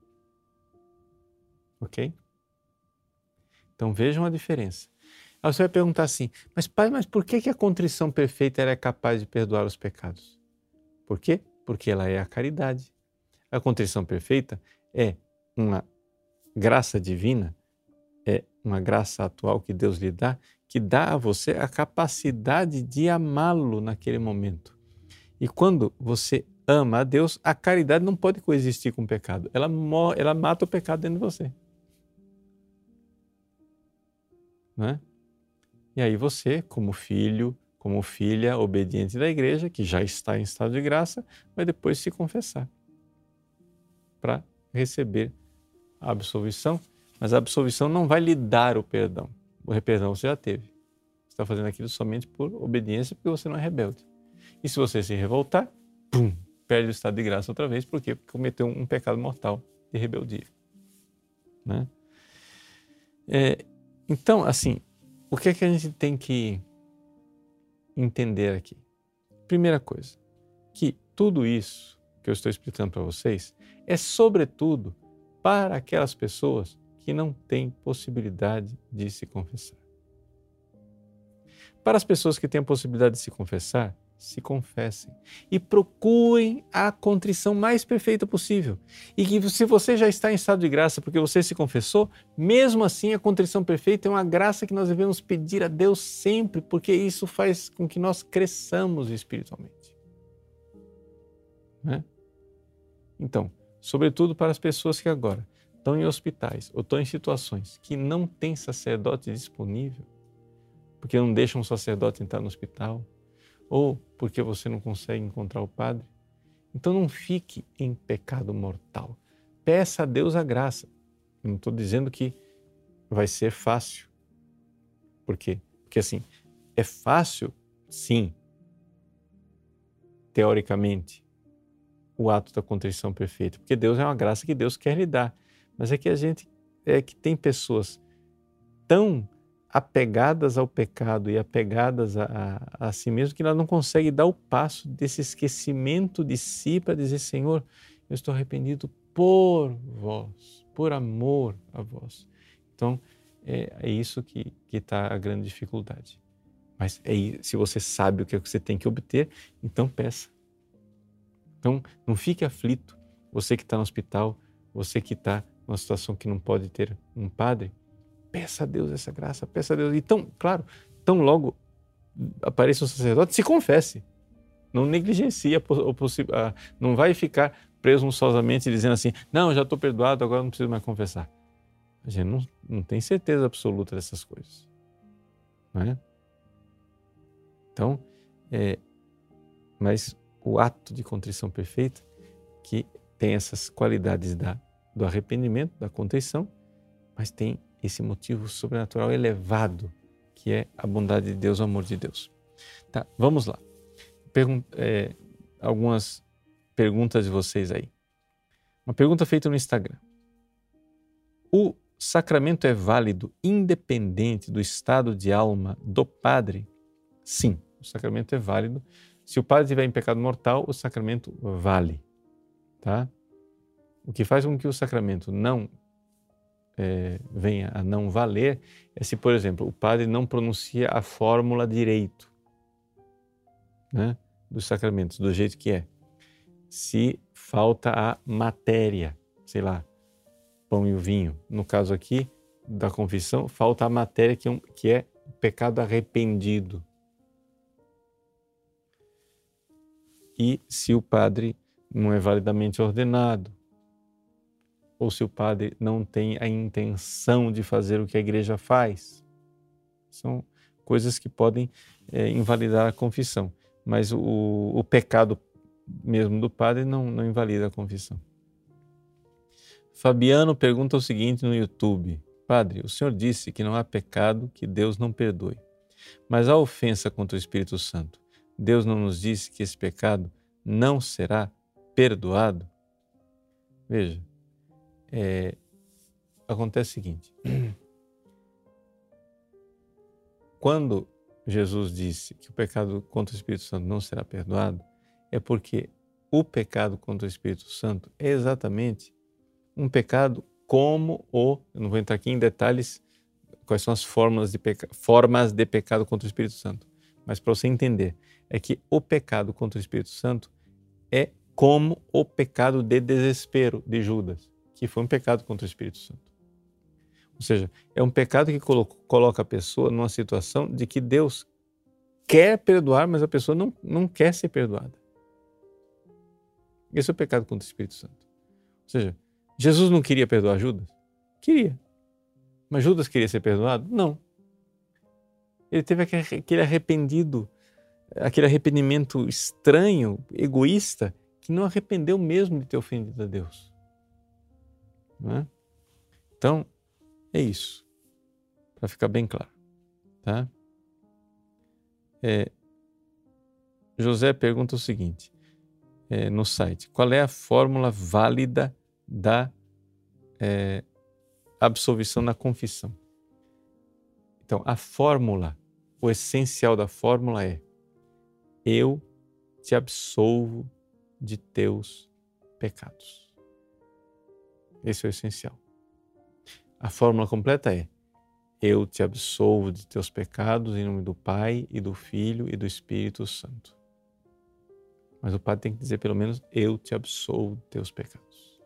Ok? Então vejam a diferença. Aí você vai perguntar assim, mas pai, mas por que que a contrição perfeita ela é capaz de perdoar os pecados? Por quê? Porque ela é a caridade. A contrição perfeita é uma graça divina, é uma graça atual que Deus lhe dá, que dá a você a capacidade de amá-lo naquele momento. E quando você ama a Deus, a caridade não pode coexistir com o pecado. Ela, morre, ela mata o pecado dentro de você. Não é? E aí você, como filho, como filha obediente da igreja, que já está em estado de graça, vai depois se confessar para receber a absolvição, mas a absolvição não vai lhe dar o perdão. O perdão você já teve. Você está fazendo aquilo somente por obediência, porque você não é rebelde. E se você se revoltar, pum, perde o estado de graça outra vez, por quê? Porque cometeu um pecado mortal de rebeldia. Né? É, então, assim, o que é que a gente tem que entender aqui? Primeira coisa, que tudo isso que eu estou explicando para vocês é sobretudo para aquelas pessoas que não têm possibilidade de se confessar. Para as pessoas que têm a possibilidade de se confessar, se confessem e procurem a contrição mais perfeita possível. E que se você já está em estado de graça porque você se confessou, mesmo assim a contrição perfeita é uma graça que nós devemos pedir a Deus sempre, porque isso faz com que nós cresçamos espiritualmente. Né? Então, sobretudo para as pessoas que agora estão em hospitais ou estão em situações que não tem sacerdote disponível, porque não deixam um sacerdote entrar no hospital, ou porque você não consegue encontrar o padre, então não fique em pecado mortal. Peça a Deus a graça. Eu não estou dizendo que vai ser fácil. Por quê? Porque assim, é fácil, sim, teoricamente, o ato da contrição perfeita, porque Deus é uma graça que Deus quer lhe dar. Mas é que a gente, é que tem pessoas tão apegadas ao pecado e apegadas a, a, a si mesmo que ela não consegue dar o passo desse esquecimento de si para dizer: Senhor, eu estou arrependido por vós, por amor a vós. Então, é, é isso que está a grande dificuldade. Mas é, se você sabe o que você tem que obter, então peça. Então, não fique aflito, você que está no hospital, você que está numa situação que não pode ter um padre, peça a Deus essa graça, peça a Deus. Então, claro, tão logo apareça um sacerdote, se confesse. Não negligencie, a, não vai ficar presunçosamente dizendo assim: não, já estou perdoado, agora não preciso mais confessar. A gente não, não tem certeza absoluta dessas coisas. Não é? Então, é, mas o ato de contrição perfeita, que tem essas qualidades da, do arrependimento, da contrição, mas tem esse motivo sobrenatural elevado, que é a bondade de Deus, o amor de Deus. Tá, vamos lá. Pergun- é, algumas perguntas de vocês aí. Uma pergunta feita no Instagram. O sacramento é válido independente do estado de alma do padre? Sim, o sacramento é válido. Se o padre estiver em pecado mortal, o sacramento vale. Tá? O que faz com que o sacramento não é, venha a não valer é se, por exemplo, o padre não pronuncia a fórmula direito, né, dos sacramentos, do jeito que é. Se falta a matéria, sei lá, pão e o vinho. No caso aqui da confissão, falta a matéria que é, um, que é o pecado arrependido. E se o padre não é validamente ordenado, ou se o padre não tem a intenção de fazer o que a igreja faz, são coisas que podem é, invalidar a confissão. Mas o, o pecado mesmo do padre não, não invalida a confissão. Fabiano pergunta o seguinte no YouTube: Padre, o senhor disse que não há pecado que Deus não perdoe, mas a ofensa contra o Espírito Santo, Deus não nos disse que esse pecado não será perdoado? Veja, é, acontece o seguinte: quando Jesus disse que o pecado contra o Espírito Santo não será perdoado, é porque o pecado contra o Espírito Santo é exatamente um pecado como o... Eu não vou entrar aqui em detalhes quais são as formas de, peca, formas de pecado contra o Espírito Santo, mas para você entender, é que o pecado contra o Espírito Santo é como o pecado de desespero de Judas, que foi um pecado contra o Espírito Santo. Ou seja, é um pecado que coloca a pessoa numa situação de que Deus quer perdoar, mas a pessoa não, não quer ser perdoada. Esse é o pecado contra o Espírito Santo. Ou seja, Jesus não queria perdoar Judas? Queria. Mas Judas queria ser perdoado? Não. Ele teve aquele arrependido, aquele arrependimento estranho, egoísta, que não arrependeu mesmo de ter ofendido a Deus. Não é? Então, é isso. Para ficar bem claro. Tá? É, José pergunta o seguinte, é, no site: qual é a fórmula válida da é, absolvição na confissão? Então, a fórmula, o essencial da fórmula é: eu te absolvo de teus pecados. Esse é o essencial. A fórmula completa é: eu te absolvo de teus pecados em nome do Pai e do Filho e do Espírito Santo. Mas o padre tem que dizer pelo menos: eu te absolvo de teus pecados.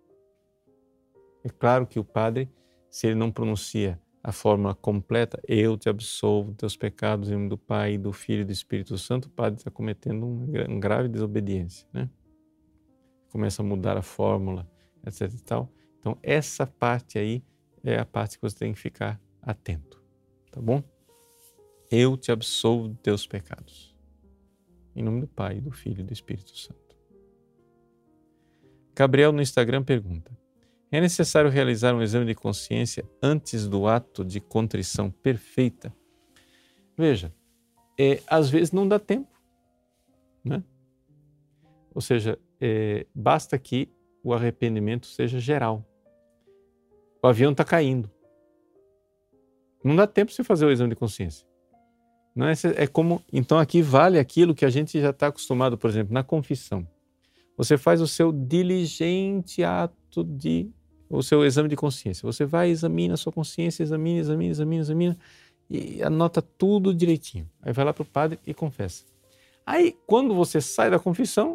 É claro que o padre, se ele não pronuncia a fórmula completa, eu te absolvo de teus pecados em nome do Pai, do Filho e do Espírito Santo, o padre está cometendo um grave desobediência, né? Começa a mudar a fórmula, etc e tal. Então, essa parte aí é a parte que você tem que ficar atento, tá bom? Eu te absolvo dos teus pecados. Em nome do Pai, do Filho e do Espírito Santo. Gabriel no Instagram pergunta: é necessário realizar um exame de consciência antes do ato de contrição perfeita? Veja, é, às vezes não dá tempo, né? Ou seja, é, basta que o arrependimento seja geral. O avião está caindo. Não dá tempo de você fazer o exame de consciência. Não é, é como, então aqui vale aquilo que a gente já está acostumado, por exemplo, na confissão. Você faz o seu diligente ato de, o seu exame de consciência. Você vai, examina a sua consciência, examina, examina, examina, examina e anota tudo direitinho. Aí vai lá para o padre e confessa. Aí, quando você sai da confissão,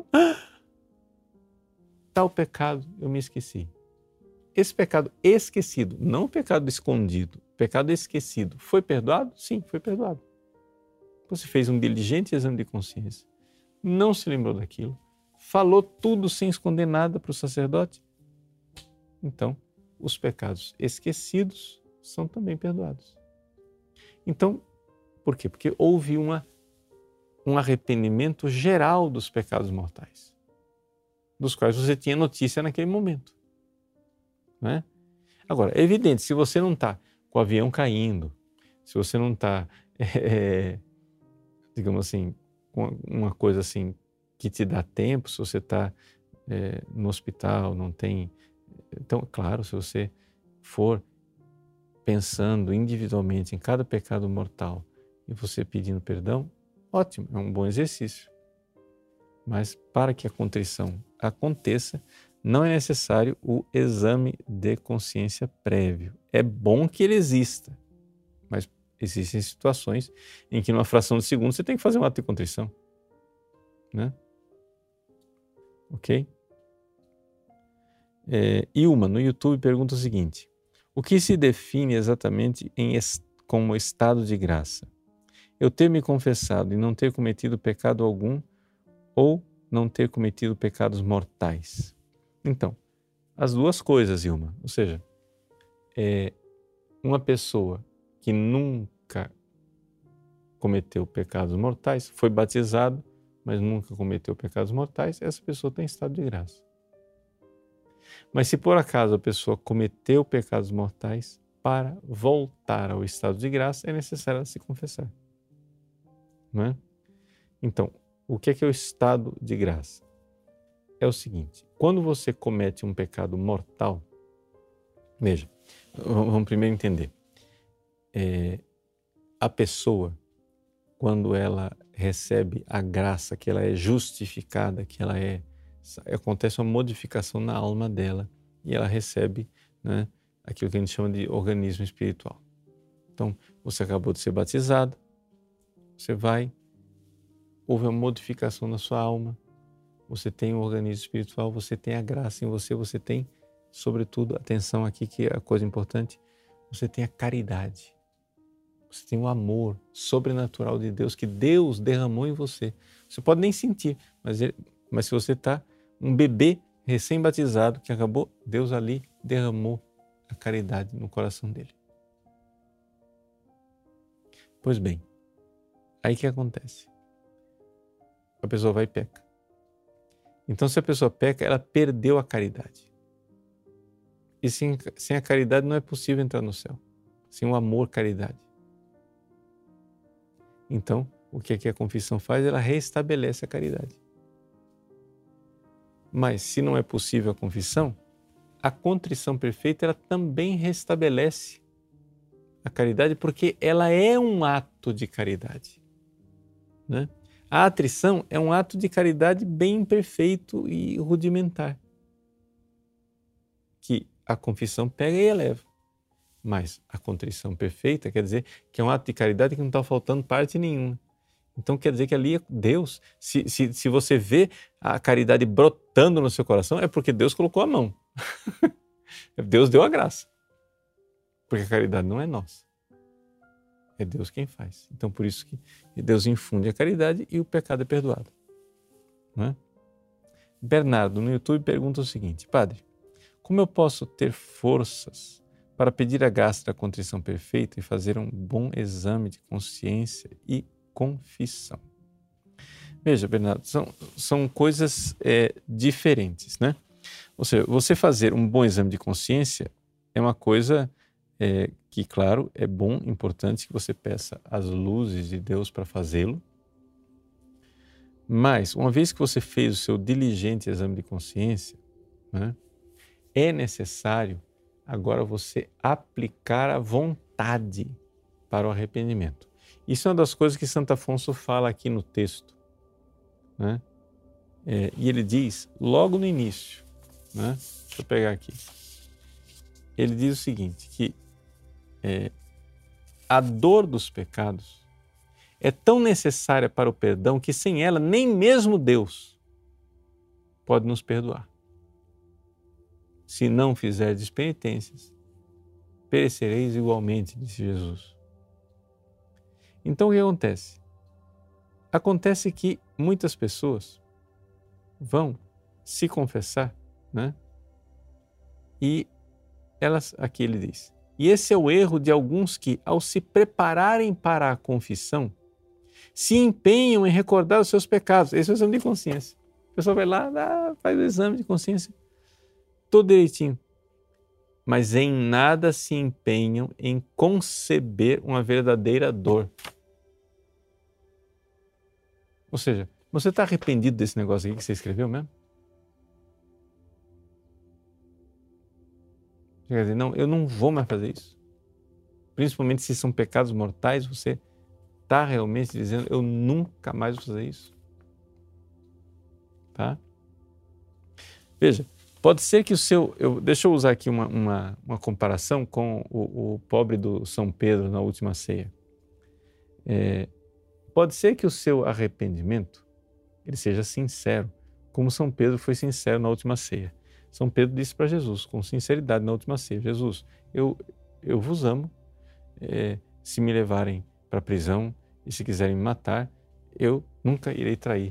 tal pecado eu me esqueci. Esse pecado esquecido, não o pecado escondido, o pecado esquecido, foi perdoado? Sim, foi perdoado. Você fez um diligente exame de consciência, não se lembrou daquilo, falou tudo sem esconder nada para o sacerdote. Então, os pecados esquecidos são também perdoados. Então, por quê? Porque houve uma, um arrependimento geral dos pecados mortais, dos quais você tinha notícia naquele momento. Né? Agora, é evidente, se você não está com o avião caindo, se você não está, é, digamos assim, com uma coisa assim que te dá tempo, se você está é, no hospital, não tem... Então, claro, se você for pensando individualmente em cada pecado mortal e você pedindo perdão, ótimo, é um bom exercício. Mas para que a contrição aconteça, não é necessário o exame de consciência prévio. É bom que ele exista, mas existem situações em que numa fração de segundo você tem que fazer um ato de contrição. Né? Ok? É, Ilma, no YouTube, pergunta o seguinte: o que se define exatamente em, como estado de graça? Eu ter me confessado e não ter cometido pecado algum ou não ter cometido pecados mortais? Então, as duas coisas, Ilma. Ou seja, é, uma pessoa que nunca cometeu pecados mortais, foi batizado, mas nunca cometeu pecados mortais, essa pessoa tem estado de graça. Mas se por acaso a pessoa cometeu pecados mortais, para voltar ao estado de graça é necessário ela se confessar. Não é? Então, o que é, que é o estado de graça? É o seguinte: quando você comete um pecado mortal, veja, vamos primeiro entender, é, a pessoa, quando ela recebe a graça, que ela é justificada, que ela é, acontece uma modificação na alma dela e ela recebe, né, aquilo que a gente chama de organismo espiritual. Então, você acabou de ser batizado, você vai, houve uma modificação na sua alma, você tem um organismo espiritual, você tem a graça em você, você tem, sobretudo, atenção aqui que é a coisa importante, você tem a caridade, você tem o amor sobrenatural de Deus, que Deus derramou em você. Você pode nem sentir, mas, ele, mas se você está um bebê recém-batizado que acabou, Deus ali derramou a caridade no coração dele. Pois bem, aí que acontece? A pessoa vai e peca. Então, se a pessoa peca, ela perdeu a caridade. E sem, sem a caridade não é possível entrar no céu. Sem o amor, caridade. Então, o que, é que a confissão faz? Ela restabelece a caridade. Mas, se não é possível a confissão, a contrição perfeita ela também restabelece a caridade, porque ela é um ato de caridade. Né? A atrição é um ato de caridade bem imperfeito e rudimentar, que a confissão pega e eleva. Mas a contrição perfeita quer dizer que é um ato de caridade que não está faltando parte nenhuma. Então quer dizer que ali é Deus, se, se, se você vê a caridade brotando no seu coração, é porque Deus colocou a mão. Deus deu a graça. Porque a caridade não é nossa. É Deus quem faz. Então, por isso que Deus infunde a caridade e o pecado é perdoado. Não é? Bernardo, no YouTube, pergunta o seguinte: Padre, Como eu posso ter forças para pedir a graça da contrição perfeita e fazer um bom exame de consciência e confissão? Veja, Bernardo, são, são coisas é, diferentes, né? Ou seja, você fazer um bom exame de consciência é uma coisa é, que, claro, é bom, importante que você peça as luzes de Deus para fazê-lo. Mas, uma vez que você fez o seu diligente exame de consciência, né, é necessário agora você aplicar a vontade para o arrependimento. Isso é uma das coisas que Santo Afonso fala aqui no texto, né? É, e ele diz, logo no início, né? Deixa eu pegar aqui. Ele diz o seguinte, que é, a dor dos pecados é tão necessária para o perdão que sem ela nem mesmo Deus pode nos perdoar. Se não fizerdes penitências, perecereis igualmente, disse Jesus. Então o que acontece? Acontece que muitas pessoas vão se confessar, né? E elas, aqui ele diz, e esse é o erro de alguns que, ao se prepararem para a confissão, se empenham em recordar os seus pecados. Esse é o exame de consciência. A pessoa vai lá, ah, faz o exame de consciência, todo direitinho. Mas em nada se empenham em conceber uma verdadeira dor. Ou seja, você está arrependido desse negócio aqui que você escreveu mesmo? Quer dizer, não, eu não vou mais fazer isso. Principalmente se são pecados mortais, você está realmente dizendo, eu nunca mais vou fazer isso. Tá? Veja, pode ser que o seu... Eu, deixa eu usar aqui uma, uma, uma comparação com o, o pobre do São Pedro na última ceia. É, pode ser que o seu arrependimento ele seja sincero, como São Pedro foi sincero na última ceia. São Pedro disse para Jesus, com sinceridade na última ceia, Jesus, eu, eu vos amo, é, se me levarem para a prisão e se quiserem me matar, eu nunca irei trair.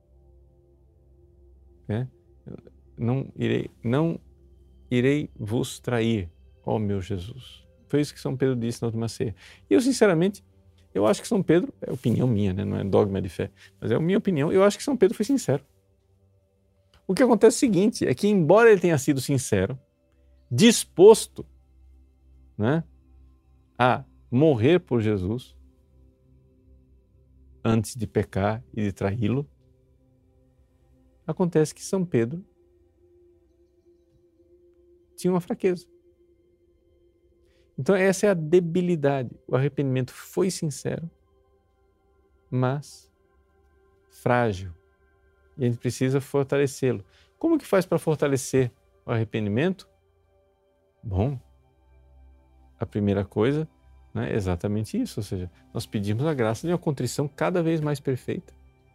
É? Não irei, não irei vos trair, ó meu Jesus. Foi isso que São Pedro disse na última ceia. E eu, sinceramente, eu acho que São Pedro, é opinião minha, né? Não é dogma de fé, mas é a minha opinião, eu acho que São Pedro foi sincero. O que acontece é o seguinte, é que embora ele tenha sido sincero, disposto, né, a morrer por Jesus, antes de pecar e de traí-lo, acontece que São Pedro tinha uma fraqueza. Então essa é a debilidade. O arrependimento foi sincero, mas frágil. E a gente precisa fortalecê-lo. Como que faz para fortalecer o arrependimento? Bom, a primeira coisa, né, é exatamente isso. Ou seja, nós pedimos a graça de uma contrição cada vez mais perfeita,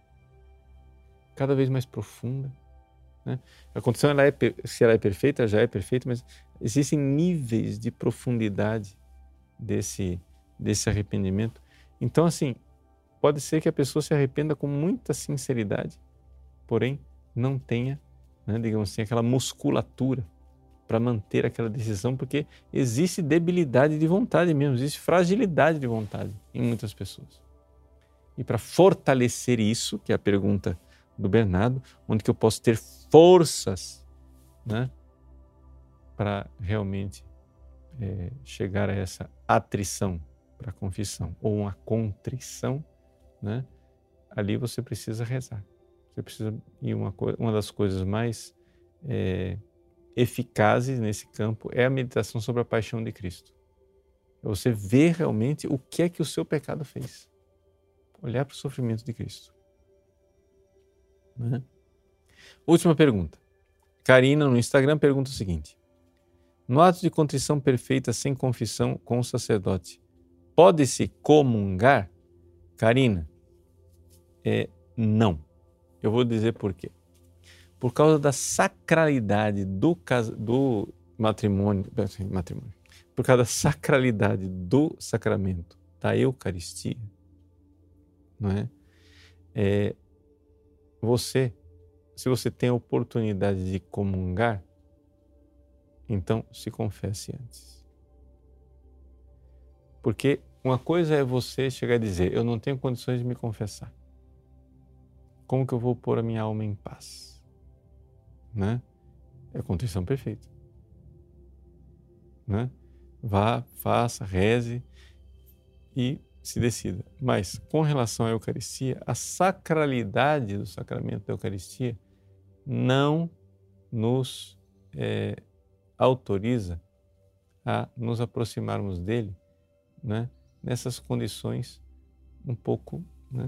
cada vez mais profunda. Né? A contrição, ela é, se ela é perfeita, já é perfeita, mas existem níveis de profundidade desse, desse arrependimento. Então, assim, pode ser que a pessoa se arrependa com muita sinceridade, porém não tenha, né, digamos assim, aquela musculatura para manter aquela decisão, porque existe debilidade de vontade mesmo, existe fragilidade de vontade em muitas pessoas. E para fortalecer isso, que é a pergunta do Bernardo, onde que eu posso ter forças, né, para realmente é, chegar a essa atrição para a confissão, ou uma contrição, né, ali você precisa rezar. Você precisa, e uma, uma das coisas mais é, eficazes nesse campo é a meditação sobre a paixão de Cristo. É você ver realmente o que é que o seu pecado fez. Olhar para o sofrimento de Cristo. Né? Última pergunta. Karina, no Instagram, pergunta o seguinte. No ato de contrição perfeita sem confissão com o sacerdote, pode-se comungar? Karina, é, não. Eu vou dizer por quê. Por causa da sacralidade do, do matrimônio, matrimônio, por causa da sacralidade do sacramento da Eucaristia, não é? É, você, se você tem a oportunidade de comungar, Então, se confesse antes. Porque uma coisa é você chegar a dizer, eu não tenho condições de me confessar. Como que eu vou pôr a minha alma em paz? Né? É a contrição perfeita. Né? Vá, faça, reze e se decida. Mas, com relação à Eucaristia, a sacralidade do sacramento da Eucaristia não nos é, autoriza a nos aproximarmos dele, né, nessas condições um pouco, né,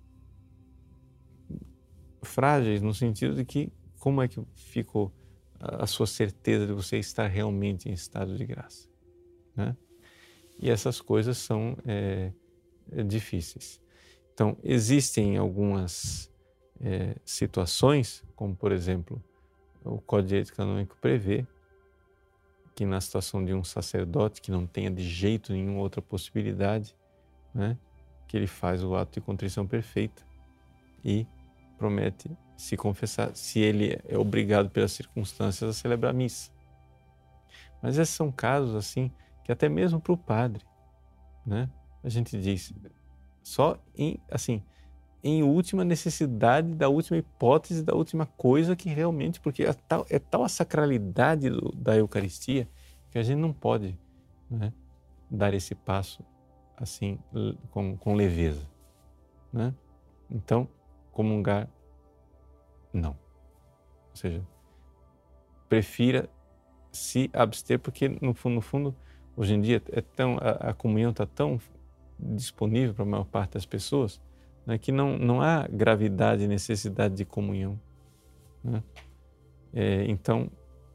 frágeis, no sentido de que como é que ficou a sua certeza de você estar realmente em estado de graça, né? E essas coisas são é, é, difíceis. Então, existem algumas é, situações, como por exemplo, o Código de Ética Canônico prevê que na situação de um sacerdote que não tenha de jeito nenhum outra possibilidade, né, que ele faz o ato de contrição perfeita e promete se confessar, se ele é obrigado pelas circunstâncias a celebrar a missa. Mas esses são casos assim que até mesmo para o padre, né, a gente diz só em assim em última necessidade, da última hipótese, da última coisa que realmente, porque é tal, é tal a sacralidade do, da Eucaristia que a gente não pode, né, dar esse passo assim com, com leveza, né? Então, comungar, não. Ou seja, prefira se abster, porque no fundo, no fundo hoje em dia é tão, a, a comunhão está tão disponível para a maior parte das pessoas, né, que não, não há gravidade e necessidade de comunhão, né? É, então,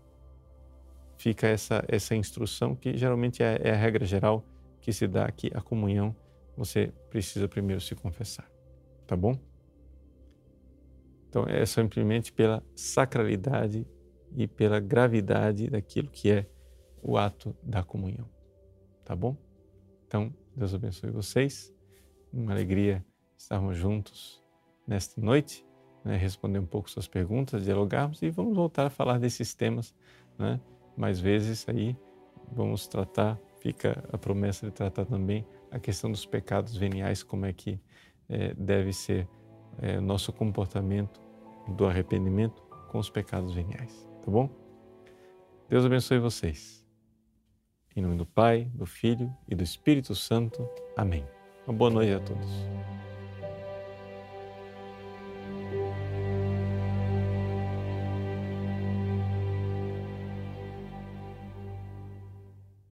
fica essa, essa instrução que geralmente é, é a regra geral que se dá aqui, a comunhão, você precisa primeiro se confessar, tá bom? Então, é simplesmente pela sacralidade e pela gravidade daquilo que é o ato da comunhão, tá bom? Então, Deus abençoe vocês, uma alegria estarmos juntos nesta noite, né, responder um pouco suas perguntas, dialogarmos e vamos voltar a falar desses temas, né, mais vezes aí, vamos tratar, fica a promessa de tratar também a questão dos pecados veniais, como é que é, deve ser é, nosso comportamento do arrependimento com os pecados veniais, tá bom? Deus abençoe vocês. Em nome do Pai, do Filho e do Espírito Santo. Amém. Uma boa noite a todos.